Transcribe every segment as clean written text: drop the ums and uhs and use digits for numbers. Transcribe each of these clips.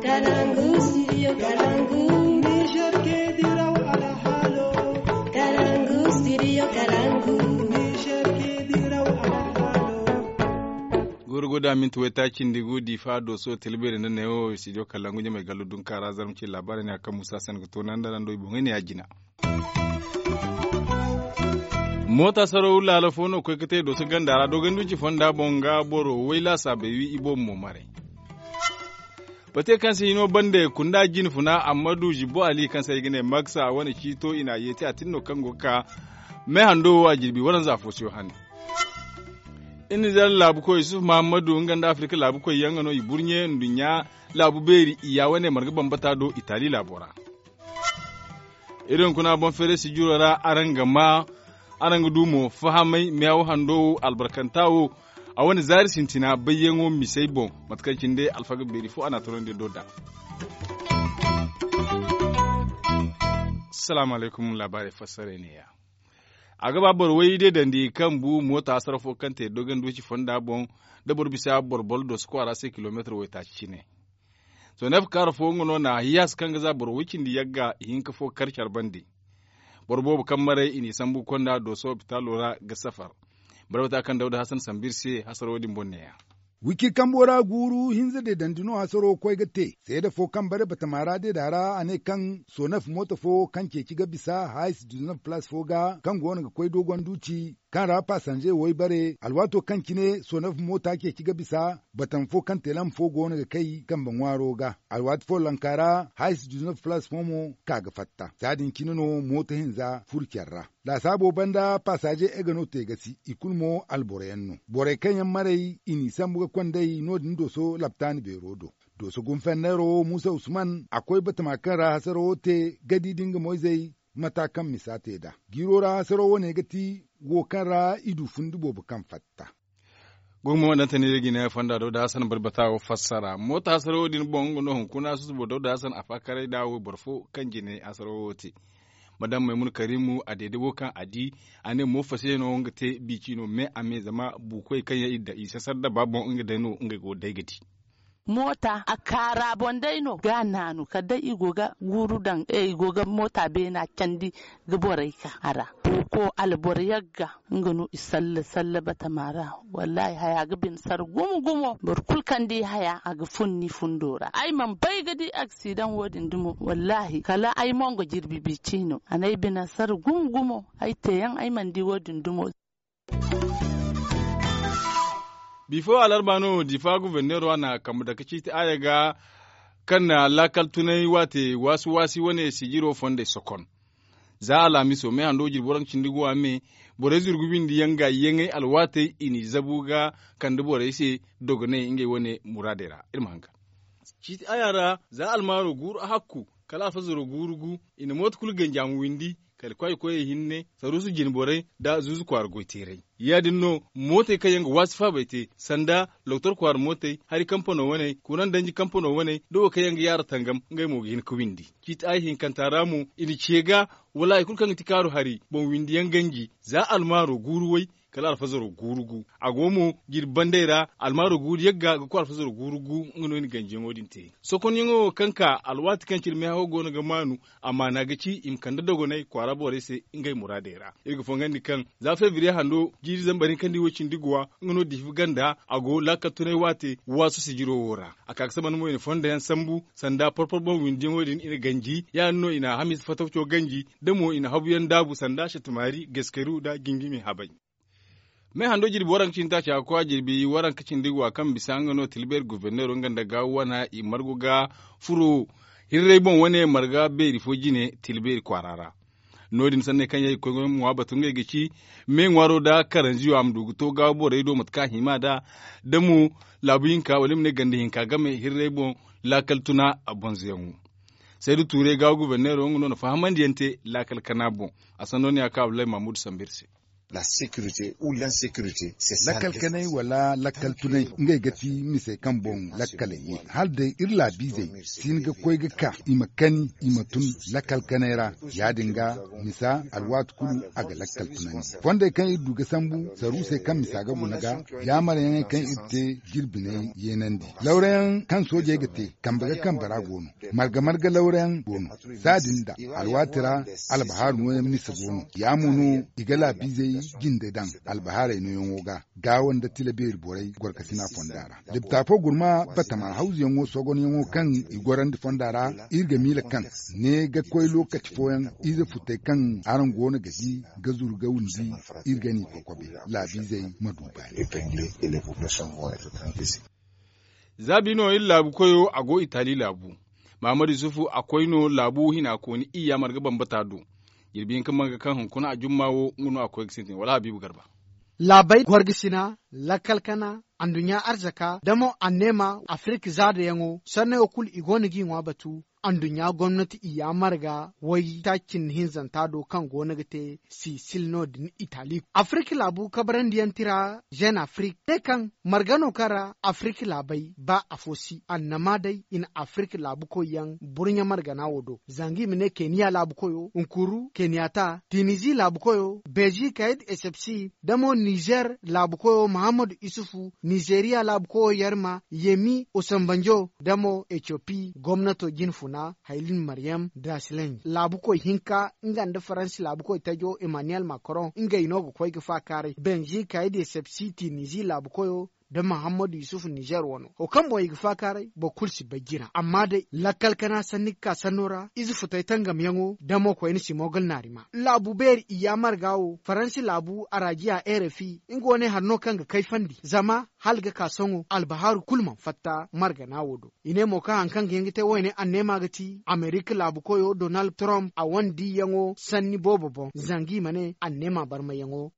Kalangu, studio Kalangu. Niger ke diraw ala halo. Kalangu, studio Kalangu. Niger ke diraw ala halo. Gurguda min tuweta cindigu di fado so telbere na neo studio Kalangu mai galudun kara zarmci labarin ne akan Musa San to nan da nan do ibon ne ya gina. Mota saro la la fono ko kete do su gandara do ganduci fonda bonga boro waila sabewi ibon mo mare. Bate kansa yino bande kunda jin funa Amadu Jibo Ali kansa yigine Maksa wani kito ina yete atinno kango ka me hando wa jirbi waran zafo siyo hani. Ini zal labu ko Yusuf Muhammadu nganda Afrika labu ko yangano iburnye ndunya labu beri iya wane marga bambata do Itali labora. Irin kuna bon fere si jurara arangama aranga dumo fahamai meyawo hando albarkantawo a wani zari sintina bayyango misai bon matkancin dai alfaga beri fu ana turon da doda. Assalamu alaikum labarai fassare ne ya. A gaba barwai dai dandi kan bu mota sarfo kanta dogon doci fonda bon da bisa borbol do squara sai kilometer wai ta ci ne. So naf karfo ngono na hiyas kan gaza barwikin di yagga hin kafo karchar bandi. Borbo kan mare ini sambu konda do so bitalora ga safar. Barwata kan Dauda Hassan Sambirse hasarodin bonneya. Wiki kambora guru hinza de dandino hasaro koi gate sai da fo kan bare bata mara de dara ane kan sonaf mota fo kan ke kiga bisa hais dunaf plus fo ga kan gona ga koi dogon duci kan rafa sanje woi bare alwato kan kine sonaf mota ke kiga bisa batan fo kan telam fo gona ga kai kan banwaro ga alwat fo lankara hais dunaf plus momo kaga fatta sadin kinino mota hinza furkyarra da sabo banda pasaje egano tegasi ikulmo alboreyanno bore kanyan marai ini sambuga kwandai nodin doso laptani be rodo doso gunfennero Musa Usman akwai batamakan ra hasaro te gadi dinga moizai matakan misate da girora hasaro wane gati gokara idu fundubo bukan fatta Gurmu wadanta ne rigi na fanda da Hassan barbata wa fassara mota hasaro din bongo no kuna su bo da Hassan afakare dawo barfo kan jine hasaro te madam Maimun Karimu a daidai kan adi ane mo fase no nga te biki no me ame zama bukoi kan ya idda isa sarda babon nga dai no nga go daigati mota a kara bondaino ga nanu kada igoga guru dan igoga mota be na candi gaborai ka ara ko albor yagga ngano isalla bata mara wallahi haya ga bin sar gumu burkul kandi haya aga funni fundora ai man bai gadi accident wodin dumo wallahi kala ai mongo jirbi bicino anai bin sar gumu ai teyan ai man di wodin dumo. Before alarbano difa guvernero na kamu da kaci ta ayaga kan na lakal tunai wate wasu wasi wane sigiro fonde sokon. Za alami so me hando jirboran cindigo ame bore zurgubin di yanga yengai alwate ini zabuga kan da bore se dogone inge wane muradera irma hanka. Ci ayara za almaro guru hakku kala fazuru gurugu ina mot kulgen jamu windi kal koy hinne sarusu jinbore da zuzu kwar goitere yadin no mote kayan wasfa baite sanda loktor kwar mote hari kampono wane kunan danji kampono wane do kayan yar tangam ngai mo hin kuwindi kit ai hin kantaramu ini chega wallahi kulkan tikaru hari bon windi yan ganji za almaro guruwai kala alfazaro gurugu agomo girbandera almaro guru yagga ko alfazaro gurugu ngono ni ganje modin te sokon yingo kanka alwati kancil me hawo gono ga manu amma na gaci im kanda dogo nay kwara bore se ngai muradera irgo fongandi kan za fevrier hando jiri zambarin kandi wocin digwa ngono difu ganda ago lakatunai wate wasu sigiro wora akak saban mo ni fonda yan sambu sanda porporbon windi modin ina ganji ya no ina hamis fatawcho ganji demo ina habu yan dabu sanda shatumari gaskeru da gingimi habai mai hando jirbi waran cin tashi akwa jirbi waran kacin digwa kan bisangano tilber guvernero nganda ga wana i marguga furo hirre bon wane marga be rifoji ne tilber kwarara nodin sanne kan yayi kogon mu batun ga gici me ngwaro da karanjiyo amdu to ga bo redo matka himada da mu labuyinka walim ne gande hinka game hirre bon lakal tuna abonziyan sai du ture ga guvernero ngono na fahamandiyante lakal kanabo asanoni aka Abdullahi Mahmud Sambirse la sécurité ou l'insécurité, c'est ça. Lakal kanai wala lakal tunai ngai gati mise kan bon lakal yi hal da irla bize sin ga koi ga ka imakani imatun lakal kanaira ya dinga misa alwat kulu aga lakal tunani wanda kan idu ga sambu saru sai kan misa ga bunaga ya mara yan kan itte girbine yenandi lauren kan soje gate kan baga kan baragono marga lauren gono sadin da alwatira albahar no misa gono ya munu igala bize ginde dan albahare no yongoga ga wanda tilabir borai gorkasina fondara diptafo gurma batama hauzi yango sogon yango kan igoran di fondara irga mila kan ne ga koy lokaci foyan iza futai kan aran gona gaji gazur ga wundi irga ni kokobe la bizai maduba zabi no illa bu koyo ago itali labu Mamadu Sufu akwai no labu hina ko ni iya marga bambata do girbin kan manga kan hunkuna a jummawo ngunu akwai sintin wala Habibu Garba labai gwargisina lakalkana andunya arzaka damo annema Afrika zada yango sanne okul igonigi ngwa batu andunya gwamnati iya marga wai takin hinzan tado kan gonagate si silno din Italy Afrika labu kabaran diyan tira jen Afrika te kan margano kara Afrika labai ba afosi annama dai in Afrika labu koyan burnya margana wodo zangi mine Kenya labu koyo unkuru Kenyata Tunisia labu koyo Beji kaid SFC damo Niger labu koyo Muhammad Isufu Nigeria labu koyo yarma Yemi Osambanjo damo Ethiopia gwamnato jinfu na Hailin Mariam Draslen labuko hinka inganda France labuko itajo Emmanuel Macron inga inogo kwa ikifa kare Benji kaide sepsiti nizi labuko yo da Muhammadu Yusuf Niger wono o kan boy ikifa kare bo kursi bagira amma dai lakal kana sanika sanora izu futai tangam yango da mo ko ni mogal narima labu ber iya margawo France labu arajiya RFI ingo ne hanno kanga kai fandi zama halga kasongo albaharu kulman fatta marga na wodo ine mo ka hankan gengite woyne anne magati America labu koyo Donald Trump a wandi yango sanni bobobo zangi mane anne ma barma yango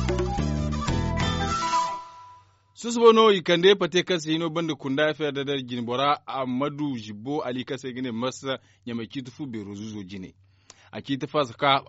Susbono ikande pate kase hino banda kunda fa da jinbora Amadu Jibo Ali kase gine masa nyame kitufu be rozuzo jine a kitifa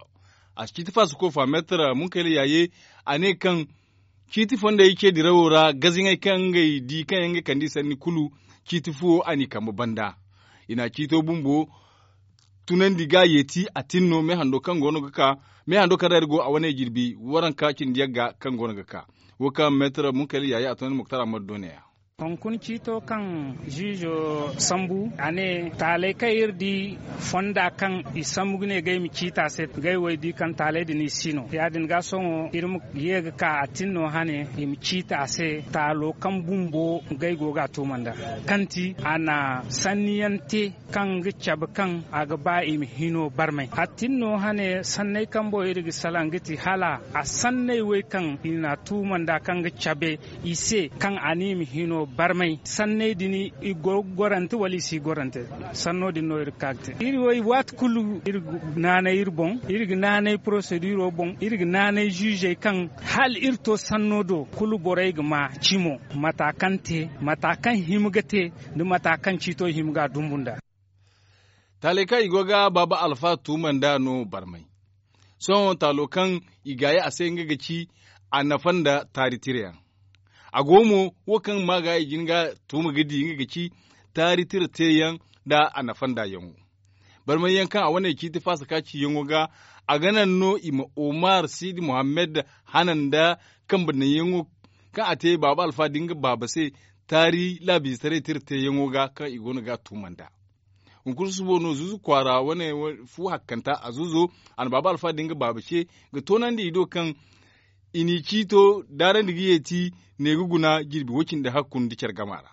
su ko fa metra mun kai yaye ane kan kitifon da yake dirawora gazin kan gai di kan yanga kandi sanni kulu kitifu ani kama banda ina kito bumbo tunan diga yeti atinno me hando kan gono gaka me hando kadargo a wane girbi waran kakin diyaga kan gono gaka waka metra mun kai yaye atunan muktara madoniya Kun cito kan jijo sambu ane tale kayir di fonda kan isamugune gai mi cita set gai wai di kan tale di ni sino ya din ga songo irum yega ka atinno hane im cita se talo kan bumbo gai goga to manda kanti ana saniyante kan gicab kan aga ba im hino barmai atinno hane sannai kan bo irgi salangiti hala a sannai wai kan ina tu manda kan gicabe ise kan anim hino barmai sanne dini gorante wali si gorante sanno dinno ir kagte iri way wat kulu ir nana ir bon ir nana procedure bon ir nana juge kan hal ir to sanno do kulu boray ma cimo matakante matakan himgate ni matakan cito himga dumbunda taleka igoga baba alfa tumanda no barmai son talokan igaye asenga gaci anafanda taritiriya agomo wakan maga jinga tuma gidi inga gaci taritir teyan da anafanda yango barman yankan a wannan kiti fasa kaci yango ga a ganan no ima Omar Sidi Muhammad hanan da kan banan yango kan ate baba alfa dinga baba sai tari labi tare tirte yango ga kan igona ga tumanda unkursu bono zuzu kwara wane fu hakkanta azuzo an baba alfa dinga baba ce ga tonan da ido kan ini cito daren digiyeti ne guguna girbi wakin da hakkun dikar gamara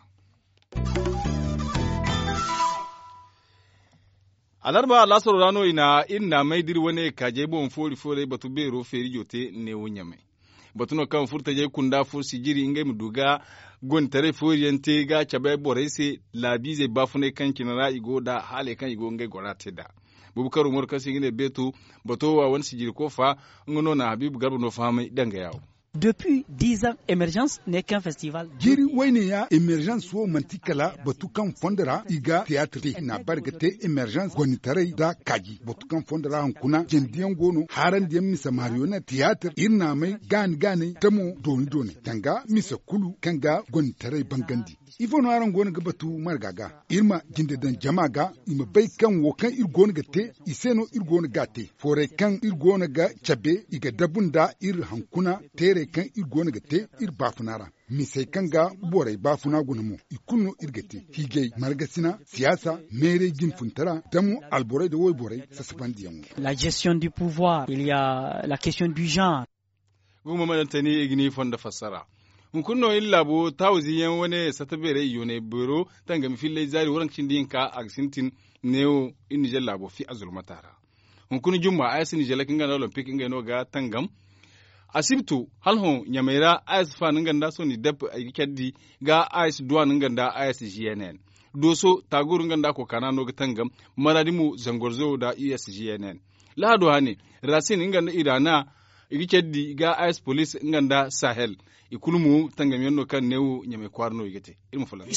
alarba lasoro rano ina mai dir wane kaje bon fori batu bero feri jote ne wonya mai batu no kan furta je kunda fursi jiri ingai muduga gon tare fori yante ga chabe borese labize bafune kan kinara igo da hale kan igo ngai gorate da Bubakar Umar kasi ngine betu bato wa wani sijiri kofa ngono na Habibu Garba no fahimai danga yawo Depuis 10 ans, Émergence n'est qu'un festival. Jiri wayne ya Emergence wo mantikala batukan fondara iga theatre na bargate Emergence gonitarai da kaji batukan fondara hankuna jendiyan gono haran diyan misa mariona theatre irna mai gani tamo doni tanga misa kulu kanga gonitarai bangandi ifono aran gona gabatu margaga irma jindedan jamaga ima bai kan wokan irgona gate iseno irgona gate fore kan irgona ga chabe iga dabunda ir hankuna tere kan irgona gate ir bafunara misai kanga borai bafuna gunamo ikunno irgate hige margasina siyasa mere gin funtara damu alborai da woy borai sasabandiyan La gestion du pouvoir, il y a la question du genre. Guma madantani igni fonda fassara kunno illa bo tawzi yan wone satabere yone biro tanga mi fille zari woran cindin ka aksintin neo inni jalla bo fi azul matara kunno jumma aysin jalla kinga na olympic inga no ga tangam asibtu halho nyamera as fa nganda so ni dep ay keddi ga as duwan nganda as GNN doso taguru nganda ko kanano ga tangam maradimu zangorzo da ESGNN lado hani rasin nganda idana igi keddi ga as police nganda Sahel ikulumu tangam yonno kan newu nyame kwarno yigete ilmu fulan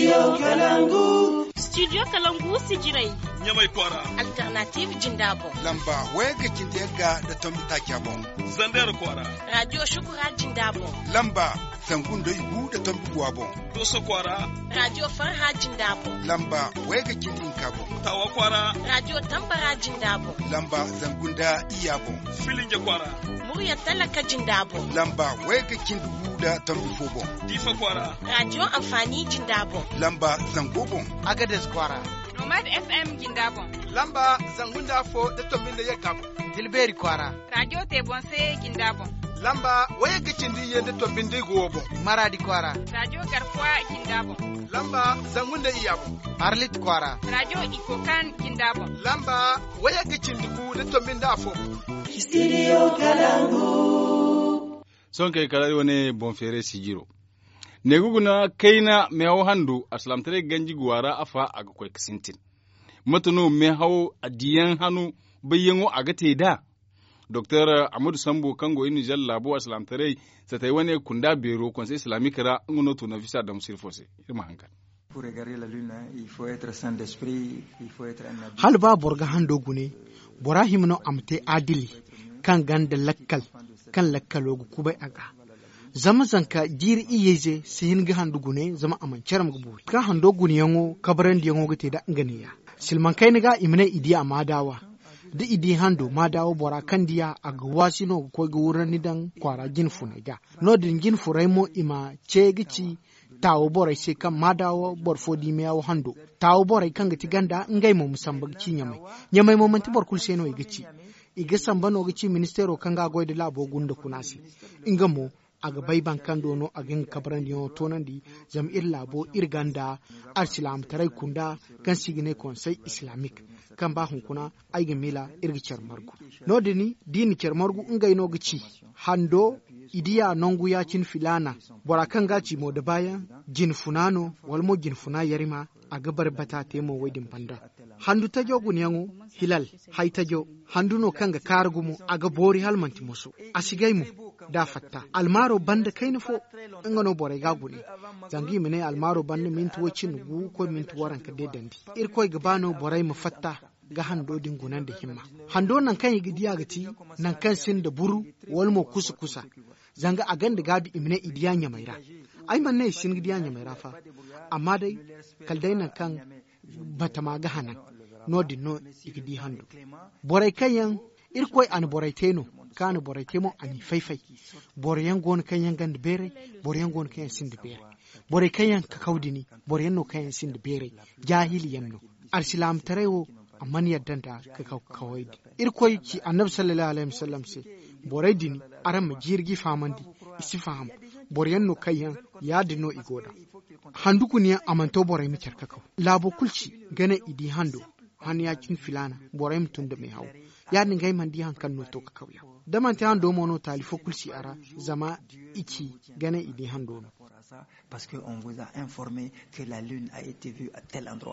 Studio Kalangu sijirai nyamai kwara Alternative Jindabo lamba wega kindega da tombita kyabo Zandar kwara Radio Shukura Jindabo lamba sangundo ibu da tombuwa bon Doso kwara Radio Farha Jindabo lamba wega kindin kabo Tawa kwara Radio Tambara Jindabo lamba zangunda iyabo Filinje kwara Murya Talaka Jindabo lamba wega kindubu da tombifo bon Difa kwara Radio Amfani Jindabo lamba zangobon Agades kwara Nomad FM Jindabo lamba zangunda fo da tombinde yakabo Dilberi kwara Radio Tebonse Jindabo lamba waya gicindi yende tombinde gobo Maradi kwara Radio Garfwa Jindabo lamba zangunda iyabo Arlit kwara Radio Ikokan Jindabo lamba waya gicindi bu da tombinde afo Studio Kalangu sonke kalari wone bonfere sigiro neguguna kaina mehaw handu aslamtare ganji guwara afa aga koy kisintin matuno mehaw adiyan hanu bayengo aga teda Dr. Amadou Sambo kango ini jalla bo aslamtare satai wane kunda bero conseil islamique ra ngono to na visa dam sirfose irma hankan pour regarder la lune il faut être saint d'esprit il faut être un habit halba borga hando gune borahim no amte adili kan ganda lakkal kan lakkalogu kubai aga zama zanka jiri iyeze sihin ga handu gune zama amancaram gubu ka hando gune yango kabaran di yango gate da nganiya silman kai niga imne idi amadawa da idi hando madawa bora kandiya aga wasino ko ga wuran nidan kwara jin funega no din jin furaimo ima cegici tawo borai sai kan madawa borfodi me yawo hando tawo borai kan gati ganda ngai mo musambag ci nyamai mo manti bor kulse no igici iga sambano gici ministero kan ga goyde labo gunda kunasi ingamo aga bayban kando no agin kabran yo tonandi jam'ir labo irganda al-islam tarai kunda kan sigine conseil islamique kan ba hunkuna aigin mila irgi charmargu no dini dini charmargu ngai no gici hando idiya nongu ya cin filana bora kan gaci mo da bayan jin funano walmo jin funa yarima a gabar bata temo waidin banda handu ta jogun yango hilal hay ta jo handu no kanga kargumu aga bori halmanti musu asigai mu da fatta almaro banda kai fo ngano bore gaguni zangi mine almaro banda mintu wacin gu ko mintu waran ka dedandi irkoi gabano borai mu fatta ga hando dingunan da himma hando nan kan yi gidiya gati nan kan sin da buru walmo kusa zanga a ganda gabi imne idiyanya maira ai man ne sin gidiyanya maira fa amma dai kaldai nan kan bata ma ga hanan no di no igidi hando borai kayan irkoi an borai teno kan borai temo ani faifai borai gon kayan ganda bere borai gon kayan sin da bere borai kayan ka kaudini borai no kayan sin da bere jahili yanno arsilam tarewo amman yaddan da ka kawai irkoi ki annabi sallallahu alaihi wasallam sai borai dini aran ma jirgi famandi isi faham boryan no kayan ya dino igoda handu kuniya amanto borai mi karkaka labo kulci gane idi hando han ya kin filana borai mutun da mai hawo ya dinga yi mandi hankan no to ka kauya da man ta hando mono talifo kulci ara zama iki gane idi hando parce que on vous a informé que la lune a été vue à tel endroit.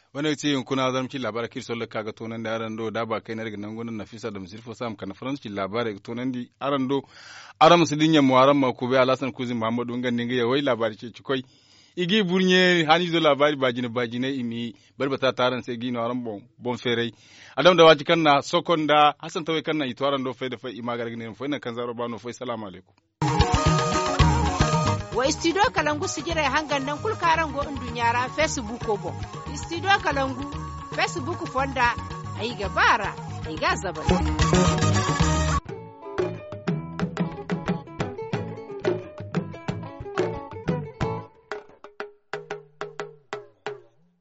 wani ce yin kuna zarmci labarai kirso la kaga tonan da arando da ba kai na riga nan gunan nafisa da musirfo sam kana faranci labarai tonan di arando aram su dinya muwaran ma ko be alasan kuzi muhammadu ngan ninga ya wai labari ce cikoi igi burnye hani zo labari bajine imi barbata taran sai gino aran bon ferei adam da waji kanna sokonda hasan tawai kanna ito arando fe da fe ima gargine fo ina kan zaro bano fo assalamu alaikum wa studio kalangu sigira hangan nan kul karan go dunyara facebook ko bo studio kalangu facebook fonda ai gabara ai ga zabara